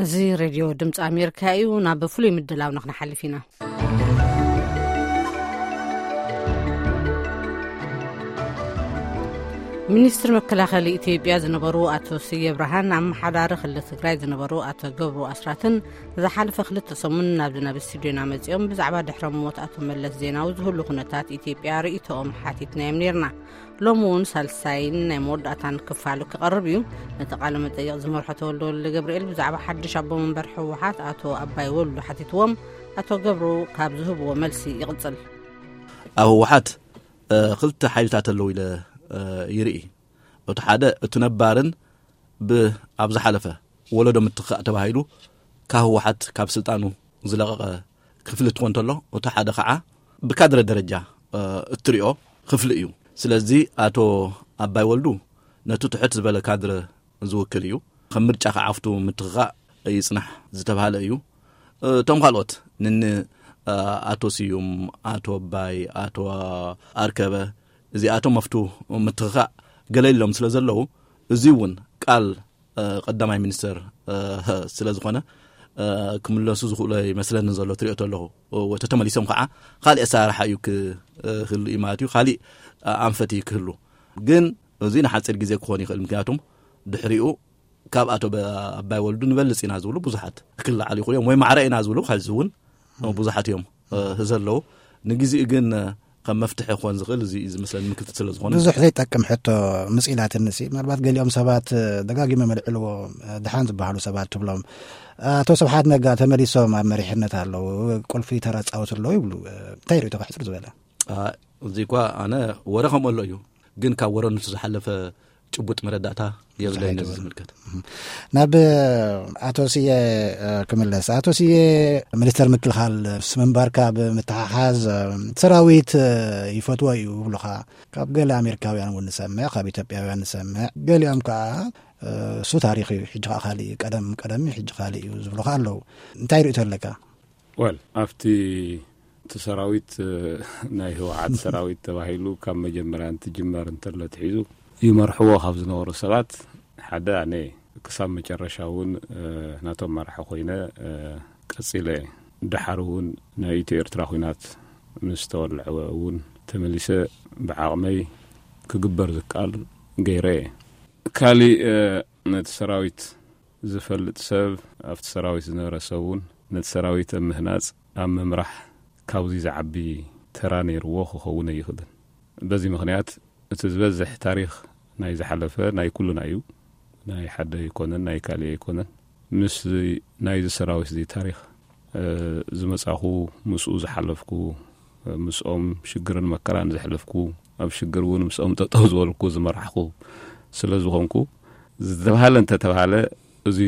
زي راديو دمت أمريكا أيونا بفلي مدلاو نحن حلفينا ሚኒስትር መከላኸሊ ኢትዮጵያ ዝነበሩ አቶ ስየ ብርሃን ኣብ መሓዳሪ ክልል ትግራይ ዝነበሩ አቶ ገብሩ ኣስራትን ዝሓለፈ ክልተ ሰሙን ናብ ዝነበ ስቱድዮና መጽኦም ብዛዕባ ድሕረ ሞት አቶ መለስ ዜናዊ ዝህሉ ኩነታት ኢትዮጵያ ርእይቶኦም ሓቲትና የምኔርና ሎሚ እውን ሳልሳይን ናይ መወዳእታን ክፋሉ ክቐርብ እዩ ነቲ ቃለ መጠይቕ ዝመርሖ ተወልደ ወልደ ገብርኤል ብዛዕባ ሓድሽ ኣቦ መንበር ሕወሓት አቶ ኣባይ ወልዱ ሓቲትዎም አቶ ገብሩ ካብ ዝህብዎ መልሲ ይቕጽል ኣብ ሕወሓት ክልተ ሓይልታት ኣለዉ ኢለ ይርኢ እቲ ሓደ እቲ ነባርን ብኣብዛ ሓለፈ ወለዶ ምትኻእ ተባሂሉ ካብ ሕወሓት ካብ ስልጣኑ ዝለቐቐ ክፍሊ ትኾን ተሎ እቲ ሓደ ከዓ ብካድረ ደረጃ እትሪኦ ክፍሊ እዩ ስለዚ አቶ ኣባይ ወልዱ ነቲ ትሕት ዝበለ ካድረ ዝውክል እዩ ከም ምርጫ ከዓፍቱ ምትኻእ ይጽናሕ ዝተባሃለ እዩ ቶም ካልኦት አቶ ስዩም አቶ ኣባይ አቶ ኣርከበ እዚ አቶ መፍቱ ምትኻእ ገለሎም ስለዘለው እዚ እውን ቃል ቀዳማይ ሚኒስተር ስለዝኾነ ክምለሱ ዝኽእሉ ይመስለኒ ዘሎ ትሪኦት ኣለኹ ወተተመሊሶም ከዓ ካልእ ኣሰራርሓ እዩ ክህሉ ማለት እዩ ካልእ ኣንፈት ክህሉ ግን እዚ ንሓፂር ግዜ ክኾን ይኽእል ምክንያቱም ድሕሪኡ ካብ አቶ ኣባይ ወልዱ ንበልጽ ኢና ዝብሉ ብዙሓት ክላዓሉ ይኽእሉ እዮም ወይ ማዕረ ኢና ዝብሉ ካልእ እውን ብዙሓት እዮም ዘለው ንግዜ ግን ከም መፍትሕ ይኾን ዝኽእል እዚ ዝመስለኒ ምክትል ስለዝኾነ ብዙሕ ዘይጠቅም ሕቶ ምስኢላት ንሲ ምናልባት ገሊኦም ሰባት ደጋጊመ መልዕልዎ ድሓን ዝበሃሉ ሰባት ትብሎም አቶ ስብሓት ነጋ ተመሊሶም ኣብ መሪሕነት ኣለዉ ቁልፊ ተራጻውት ኣለዉ ይብሉ እንታይ ርእይቶ ሕፅር ዝበለ እዚ እኳ ኣነ ወረ ከምኡ ኣሎ እዩ ግን ካብ ወረ ንሱ ዝሓለፈ ጭቡጥ መረዳእታ የብለይ ነዚ ዝምልከት ናብ አቶ ስየ ክምለስ አቶ ስየ ሚኒስተር ምክልኻል ስምንባርካ ብምትሓሓዝ ሰራዊት ይፈትዎ እዩ ብሉኻ ካብ ገለ ኣሜሪካውያን እውን ንሰምዕ ካብ ኢትዮጵያውያን ንሰምዕ ገሊኦም ከዓ እሱ ታሪክ እዩ ሕጂ ካሊእ ቀደም ሕጂ ካሊእ እዩ ዝብሉኻ ኣለዉ እንታይ ርእይቶ ኣለካ ወል ኣብቲ ሰራዊት ናይ ህወሓት ሰራዊት ተባሂሉ ካብ መጀመርያ እንትጅመር እንተሎ ትሒዙ ይመርሕዎ ካብ ዝነበሩ ሰባት ሓደ ኣነ ክሳብ መጨረሻ እውን ናቶም መራሒ ኮይነ ቀፂለ ድሓር እውን ናይ ኢትዮ ኤርትራ ኩናት ምስ ተወልዐ እውን ተመሊሰ ብዓቕመይ ክግበር ዝከኣል ገይረ ካሊእ ነቲ ሰራዊት ዝፈልጥ ሰብ ኣብቲ ሰራዊት ዝነበረ ሰብ እውን ነቲ ሰራዊት ምህናፅ ኣብ ምምራሕ ካብዚ ዝዓቢ ተራ ነይርዎ ክኸውን ይኽእል በዚ ምክንያት እቲ ዝበዝሕ ታሪክ ናይ ዝሓለፈ ናይ ኩሉና እዩ ናይ ሓደ ይኮነን ናይ ካሊእ ይኮነን ምስ ናይ ሰራዊት እዚ ታሪክ ዝመጻኹ ምስኡ ዝሓለፍኩ ምስኦም ሽግርን መከራን ዝሕለፍኩ ኣብ ሽግር እውን ምስኦም ጠጠው ዝበልኩ ዝመራሕኩ ስለዝኾንኩ ዝተባሃለ እንተተባሃለ እዚ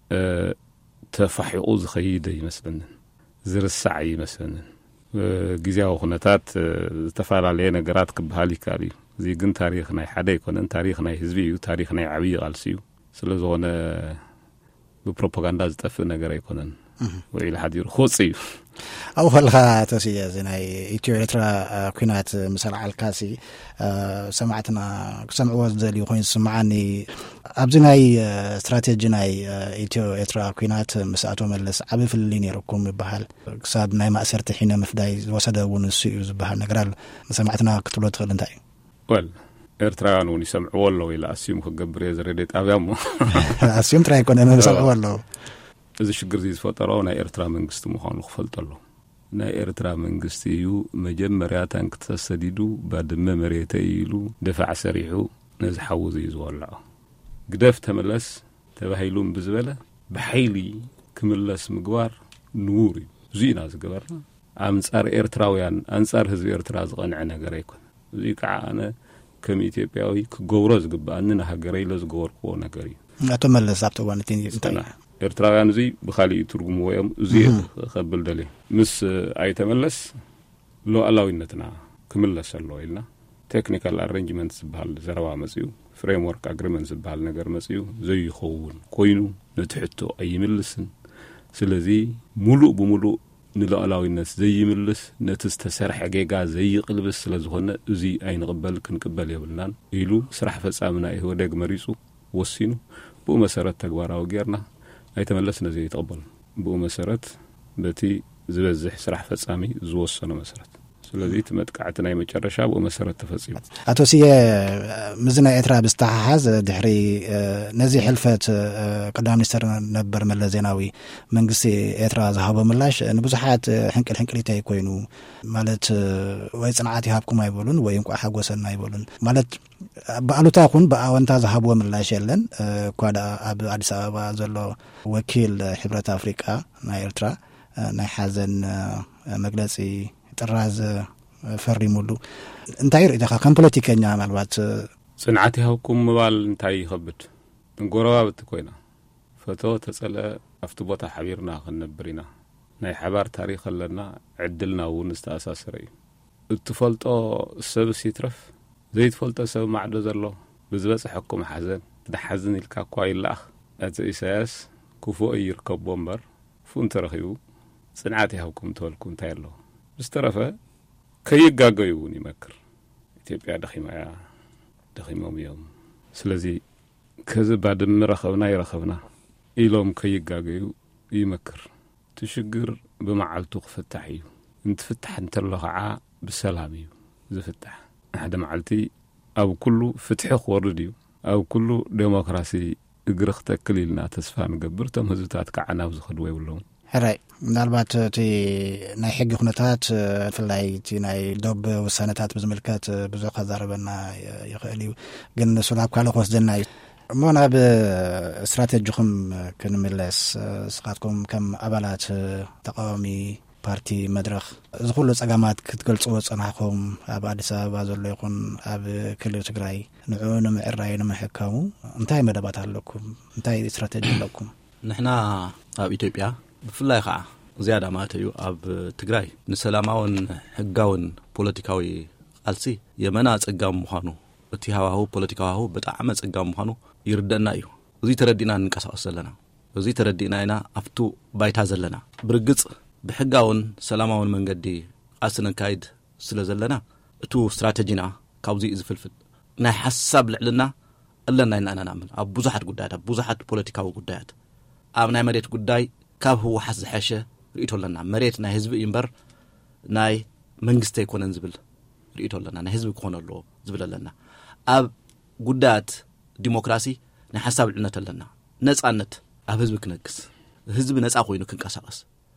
ተፋሒቑ ዝኸይድ ይመስለኒ ዝርሳዕ ይመስለኒ ጊዜያዊ ኩነታት ዝተፈላለዩ ነገራት ክበሃል ይከኣል እዩ እዚ ግን ታሪክ ናይ ሓደ ይኮነን ታሪክ ናይ ህዝቢ እዩ ታሪክ ናይ ዓብይ ቃልሲ እዩ ስለዝኾነ ብፕሮፓጋንዳ ዝጠፍእ ነገር ኣይኮነን ወይ ለሓዲሩ ኾጽ እዩ ኣብ ኸልኻ ተስየ እዚ ናይ ኢትዮ ኤርትራ ኩናት መሰልዓልካሲ ሰማዕትና ክሰምዕዎ ዝደልዩ ኮይኑ ዝስምዓኒ ኣብዚ ናይ ስትራቴጂ ናይ ኢትዮ ኤርትራ ኩናት ምስ ኣቶ መለስ ዓብ ፍልሊ ነይርኩም ይበሃል ክሳብ ናይ ማእሰርቲ ሒነ ምፍዳይ ዝወሰደ እውን እሱ እዩ ዝበሃል ነገር ኣሎ ሰማዕትና ክትብሎ ትኽእል እንታይ እዩ ወል ኤርትራውያን እውን ይሰምዕዎ ኣለዉ ኢለ ኣስዩም ክገብር እየ ዝረድየ ጣብያ እሞ ኣስዩም ጥራይ ኣይኮነን ይሰምዕዎ ኣለዉ እዚ ሽግር እዚ ዝፈጠሮ ናይ ኤርትራ መንግስቲ ምዃኑ ክፈልጥ ኣሎ ናይ ኤርትራ መንግስቲ እዩ መጀመርያ ታንክ ተሰዲዱ ባድመ መሬተ ኢሉ ደፋዕ ሰሪሑ ነዚ ሓውዝ እዩ ዝወልዖ ግደፍ ተመለስ ተባሂሉም ብዝበለ ብሓይሊ ክምለስ ምግባር ንውር እዩ እዚ ኢና ዝገበርና ኣንጻር ኤርትራውያን ኣንጻር ህዝቢ ኤርትራ ዝቐንዐ ነገር ኣይኮነ እዚ ከዓ ኣነ ከም ኢትዮጵያዊ ክገብሮ ዝግባእኒ ንሃገረይ ለዝገበርክዎ ነገር እዩ ኣቶ መለስ ኣብቲ እዋን እንታይ ኤርትራውያን እዚ ብኻሊእ ትርጉምዎ እዮም እዚ ከብል ደልየ ምስ ኣይተመለስ ሉዓላዊነትና ክምለስ ኣለዎ ኢልና ቴክኒካል ኣሬንጅመንት ዝበሃል ዘረባ መፅኡ ፍሬምወርክ ኣግሪመንት ዝበሃል ነገር መፅኡ ዘይኸውን ኮይኑ ነትሕቶ ኣይምልስን ስለዚ ሙሉእ ብሙሉእ ንሉዓላዊነት ዘይምልስ ነቲ ዝተሰርሐ ጌጋ ዘይቕልብስ ስለዝኾነ እዚ ኣይንቕበል ክንቅበል የብልናን ኢሉ ስራሕ ፈጻምና ኢህወደግ መሪፁ ወሲኑ ብኡ መሰረት ተግባራዊ ጌርና ኣይተመለስነ ዘይ ተቀበል ብኡ መሰረት በቲ ዝበዝሕ ስራሕ ፈጻሚ ዝወሰነ መሰረት ስለዚህ ትመጥቃዕት ናይ መጨረሻ ብኡ መሰረት ተፈጺሙ አቶ ሲየ ምዝና ኤርትራ ብስተሓሓዝ ድሕሪ ነዚ ሕልፈት ቀዳማይ ሚኒስትር ነበር መለስ ዜናዊ መንግስቲ ኤርትራ ዝሃቦ ምላሽ ንብዙሓት ሕንቅል ኮይኑ ማለት ወይ ጽንዓት ይሃብኩም አይበሉን ወይ እንኳ ሓጎሰን አይበሉን ማለት በአሉታ ኩን በአወንታ ዝሃቦ ምላሽ የለን ኳዳ ኣብ አዲስ አበባ ዘሎ ወኪል ሕብረት አፍሪካ ናይ ኤርትራ ናይ ሓዘን መግለጺ ጥራዝ ፈሪሙሉ እንታይ ርኢኻ ከም ፖለቲከኛ ማልባት ጽንዓት ይሃብኩም ምባል እንታይ ይኸብድ እንጎረባብት ኮይና ፈቶ ተጸለ ኣፍቲ ቦታ ሓቢርና ክንነብርና ናይ ሓባር ታሪኽ ኣለና ዕድልና እውን ዝተኣሳሰረ እዩ እትፈልጦ ሰብ ሲትረፍ ዘይትፈልጦ ሰብ ማዕዶ ዘሎ ብዝበጽሐኩም ሓዘን ድሓዝን ኢልካ እኳ ይላኣኽ እቲ ኢሳያስ ክፉእ ይርከቦ እምበር ፉን ተረኺቡ ጽንዓት ይሃብኩም ትበልኩ እንታይ ኣለዎ ብስተረፈ ከይጋገዩ እውን ይመክር ኢትዮጵያ ደኺሞም እዮም ስለዚ ከዚ ባድመ ረኸብና ኢሎም ከይጋገዩ ይመክር ትሽግር ብመዓልቱ ክፍታሕ እዩ እንትፍታሕ እንተሎ ከዓ ብሰላም እዩ ዝፍታሕ ሓደ መዓልቲ ኣብ ኩሉ ፍትሒ ክወርድ እዩ ኣብ ኩሉ ዴሞክራሲ እግሪ ክተክል ኢልና ተስፋ ንገብር ቶም ህዝብታት ከዓ ናብ ዝኸድዎ ይብለውን ሕራይ ምናልባት እቲ ናይ ሕጊ ኩነታት ፍላይ እቲ ናይ ዶብ ውሳነታት ብዝምልከት ብዙሕ ከዛረበና ይኽእል እዩ ግን ንሱ ናብ ካልእ ክወስደና እዩ እሞ ናብ እስትራቴጂኹም ክንምለስ ስኻትኩም ከም ኣባላት ተቃዋሚ ፓርቲ መድረኽ እዚ ኩሉ ጸጋማት ክትገልጽዎ ጸናሕኩም ኣብ አዲስ አበባ ዘሎ ይኹን ኣብ ክልል ትግራይ ንዑ ንምዕራይ ንምሕካሙ እንታይ መደባት ኣለኩም እንታይ እስትራቴጂ ኣለኩም ንሕና ኣብ ኢትዮጵያ ብፍላይ ከዓ ዝያዳ ማለት እዩ ኣብ ትግራይ ንሰላማውን ሕጋውን ፖለቲካዊ ቃልሲ የመና ጸጋም ምዃኑ እቲ ሃዋህው ፖለቲካዊ ሃዋህው ብጣዕሚ ጸጋም ምዃኑ ይርደና እዩ እዚ ተረዲና ንንቀሳቀስ ዘለና እዚ ተረዲና ኢና ኣፍቱ ባይታ ዘለና ብርግጽ ብሕጋውን ሰላማውን መንገዲ ቃልሲ ንካይድ ስለ ዘለና እቱ ስትራቴጂና ካብዚ ዝፍልፍል ናይ ሓሳብ ልዕልና ኣለና ኢና ናምን ኣብ ብዙሓት ጉዳያት ኣብ ብዙሓት ፖለቲካዊ ጉዳያት ኣብ ናይ መሬት ጉዳይ ካብ ህወሓት ዝሓሸ ርእይቶ ኣለና መሬት ናይ ህዝቢ እምበር ናይ መንግስቲ ኣይኮነን ዝብል ርእይቶ ኣለና ናይ ህዝቢ ክኾነ ኣለዎ ዝብል ኣለና ኣብ ጉዳያት ዲሞክራሲ ናይ ሓሳብ ልዕልነት ኣለና ነጻነት ኣብ ህዝቢ ክነግስ ህዝቢ ነጻ ኮይኑ ክንቀሳቀስ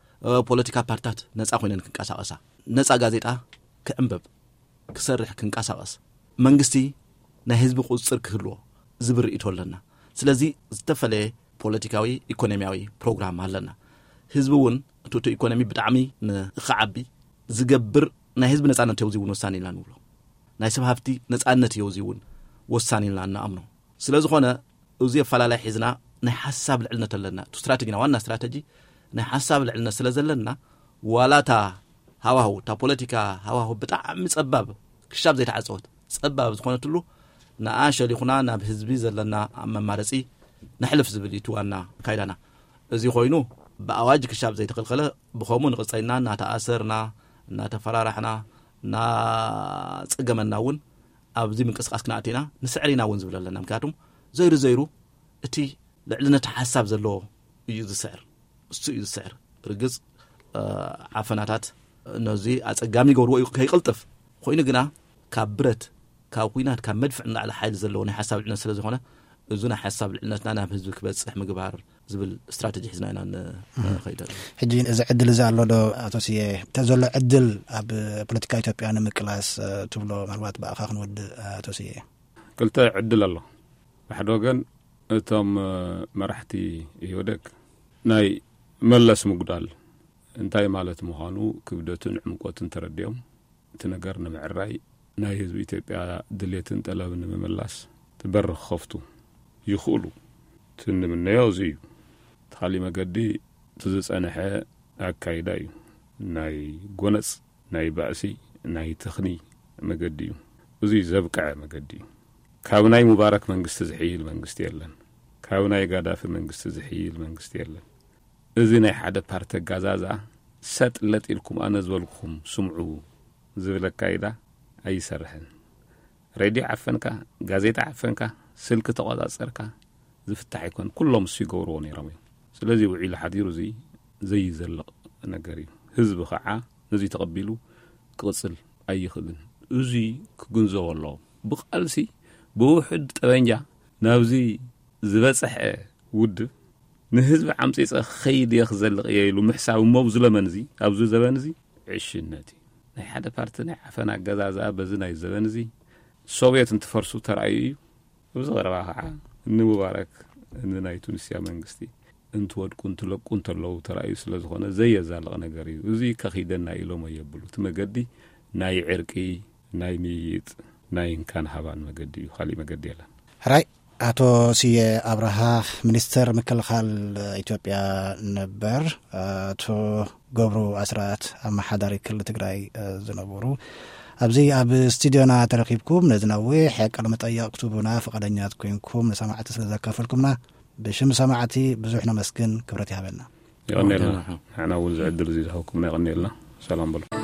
ፖለቲካ ፓርቲታት ነጻ ኮይነን ክንቀሳቀሳ ነጻ ጋዜጣ ከእንበብ ክሰርሕ ክንቀሳቀስ መንግስቲ ናይ ህዝቢ ቁጽር ክህልዎ ዝብል ርእይቶ ኣለና ስለዚ ዝተፈለየ ፖለቲካዊ ኢኮኖሚያዊ ፕሮግራም ኣለና ህዝቢ እውን እቱ ኢኮኖሚ ብጣዕሚ ንኽዓቢ ዝገብር ናይ ህዝቢ ነጻነት የውዚውን ወሳኒ ኢልና ንብሎ ናይ ሰብ ሃፍቲ ነጻነት የውዚውን ወሳኒ ኢልና ንኣምኖ ስለዝኾነ እዚ ኣፈላላይ ሒዝና ናይ ሓሳብ ልዕልነት ኣለና እቱ ስትራቴጂና ዋና ስትራቴጂ ናይ ሓሳብ ልዕልነት ስለ ዘለና ዋላታ ሃዋህው ታ ፖለቲካ ሃዋህው ብጣዕሚ ጸባብ ክሻብ ዘይተዓጸወት ጸባብ ዝኾነትሉ ንኣሸሊኹና ናብ ህዝቢ ዘለና መማረጺ نحلف زبليتو أنا كايدنا زي خوينو بأواج كشاب زي تقلقله بخومون قصينا نتأثرنا نتفرارحنا نتجمعنا ون أبزي من قصة أسكناتنا نسعرنا ون زبل لنا مكاتم زيرو أتي لعلنا تحسب زلوا يجوز السعر رجز عفناتات نزي أتجمعني جورو كي قلتف خوينا جنا كبرت كوينات كمدفعنا على حاجة زلوا نحسب لنا سلزة هنا زونا حساب لأننا نحن بحزبك بس إحنا جبار زبل استراتيجي حزنا خيدر حجين إذا عدل زعلوا له أتوسيه تزول عدل أب بوليتيكا إثيوبيا مكلاس تبلو معلومات بأخاخن ود أتوسيه قلت عدل الله بحدوغن تم مرحتي يودك ناي ملس مقدال انتاي مالت مهانو كبدتن عمقوتن ترديهم تنقرنا مع الرأي ناي هزو إثيوبيا دليتن تلابن مملاس تبرخ خفتو يخولو تن من نيوزي تخلي مقدي تزس أنا حياة أكايداي ناي قونس ناي بأسي ناي تخني مقديو وزي زبكع مقديو كاوناي مبارك منقست زحيل منقست يلن كاوناي قادافي منقست زحيل منقست يلن إذي ناي حدا بارتك غازازا سات اللت إلكم أنا زولكم سمعو زبلك كايدا أي سرحن راديو عفنكا غازيتا عفنكا سلك تقاضى سركا زفتح يكون كلهم سيقوروني رمي ስለዚ ውዒል ሓዲሩ ዘይ ዘለቕ ነገር እዩ ህዝቢ ከዓ ነዚ ተቐቢሉ ክቕፅል ኣይኽእልን እዚ ክግንዘቦ ኣለዎ ብቓልሲ ብውሕድ ጠበንጃ ናብዚ ዝበፅሐ ውድብ ንህዝቢ ዓምፂፀ ኸይድ የኽዘልቕ እየ ኢሉ ምሕሳብ መብዝለመን እዚ ኣብዚ ዘበን እዚ ዕሽነት እዩ ናይ ሓደ ፓርቲ ናይ ዓፈና ኣገዛዝኣ በዚ ናይ ዘበን እዚ ሶቪየት እንትፈርሱ ተራእዩ እዩ ኣብዚ ቀረባ ከዓ ንምባረክ ንናይ ቱኒስያ መንግስቲ እንትወድቁ እንትለቁ እንተለዉ ተራእዩ ስለ ዝኾነ ዘየዛልቕ ነገር እዩ እዚ ከኺደና ኢሎም የብሉ እቲ መገዲ ናይ ዕርቂ ናይ ምይይጥ ናይ እንካን ሃባን መገዲ እዩ ካሊእ መገዲ የለን ሕራይ አቶ ስየ አብርሃ ሚኒስትር ምክልኻል ኢትዮጵያ ነበር አቶ ገብሩ አስራት አማሓዳሪ ክልል ትግራይ ዝነበሩ ኣብዚ ኣብ ስቱዲዮና ተረኺብኩም ነዝነዊሕ ቃለ መጠይቅ ክትቡና ፈቃደኛት ኮይንኩም ንሰማዕቲ ስለዘካፈልኩምና ብሽም ሰማዕቲ ብዙሕ ነመስግን ክብረት ይሃበና ይቀኒልና ንሕና እውን ዝዕድል እዚ ዝሃብኩምና ይቀኒልና ሰላም በሉ